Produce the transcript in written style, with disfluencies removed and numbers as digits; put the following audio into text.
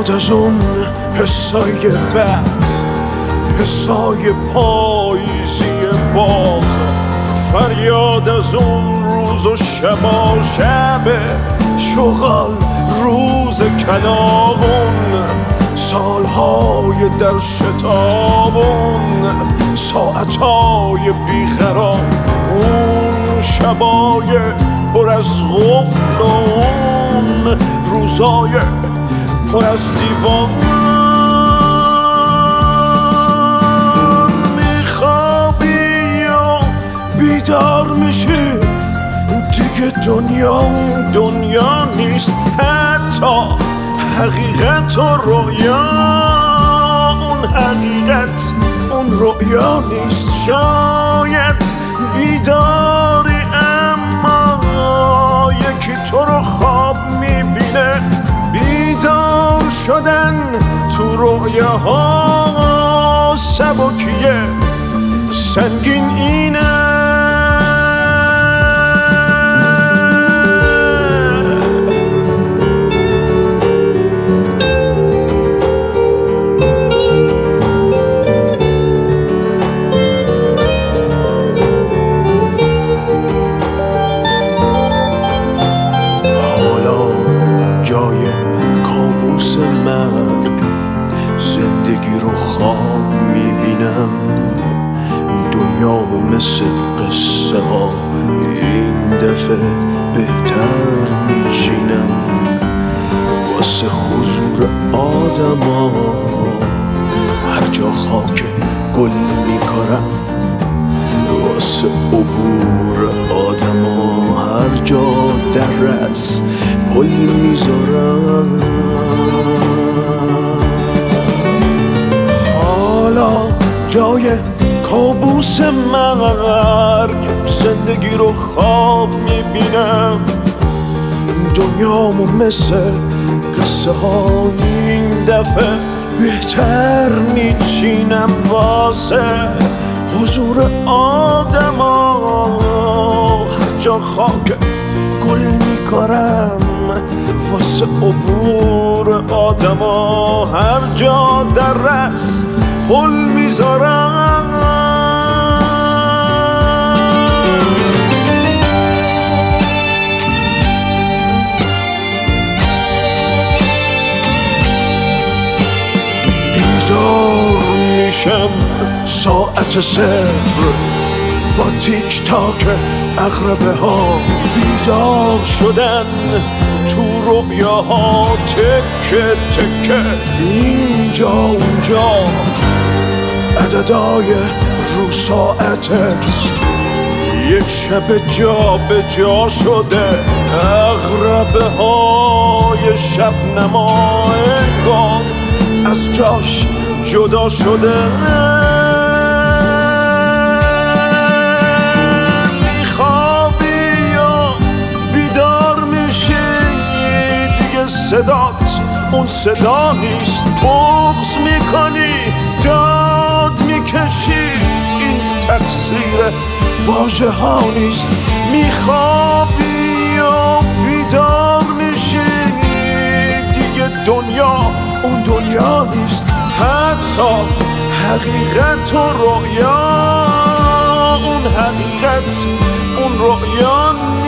بعد از اون حسای بد، حسای پاییزی باغ، فریاد از اون روز و شبا شب شغال، روز کلاغون، سالهای در شتابون، ساعتهای بیقرار، اون شبای پر از غفل و اون روزای پر از دیوان. میخوابی یا بیدار میشی، دیگه دنیا نیست، حتی حقیقت و رؤیا. اون حقیقت اون رؤیا نیست، شاید بیداری اما یکی تو رو خواب میبینه. بیدار شدن تو رؤیاها سبکیه، سنگین اینه. زندگی رو خواب میبینم، دنیامو مثل قصه ها این دفعه بهتر میچینم. واسه حضور آدم ها هر جا خاک گل میکارم، واسه عبور آدم ها هر جا درس پل میذارم. جای کابوس مرگ زندگی رو خواب میبینم، دنیامو مثل قصه ها این دفعه بهتر میچینم. واسه حضور آدم ها هر جا خاک گل میکارم، واسه عبور آدم ها هر جا درس پل میذارم. بیدار میشم ساعت صفر با تیک تاک عقربه ها، بیدار شدن تو رؤیاها تکه تکه، اینجا اونجا عددای رو ساعتت یک شب جا به جا شده، عقربه های شب نما انگار از جاش جدا شده. میخوابی یا بیدار میشی، دیگه صدات اون صدا نیست، بغض میکنی داد میکشی، این تقصیر واژه ها نیست. میخوابی یا بیدار میشی، دیگه دنیا اون دنیا نیست، حتی حقیقت و رؤیا اون حقیقت اون رؤیا نیست.